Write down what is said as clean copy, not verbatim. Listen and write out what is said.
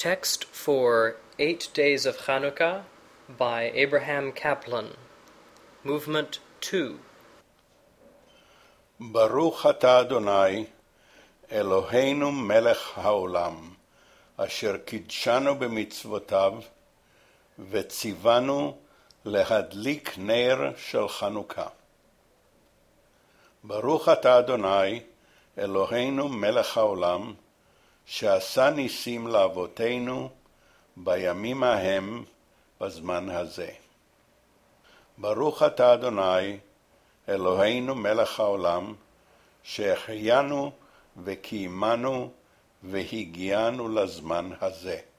Text for 8 Days of Chanukah by Abraham Kaplan. Movement 2. ברוך אתה אדוני, אלוהינו מלך העולם, אשר קידשנו במצוותיו, וציוונו להדליק נר של חנוכה. ברוך אתה אדוני, אלוהינו מלך העולם, שעשה ניסים לאבותינו בימים ההם בזמן הזה. ברוך אתה אדוני, אלוהינו מלך העולם, שהחיינו וקיימנו והגיענו לזמן הזה.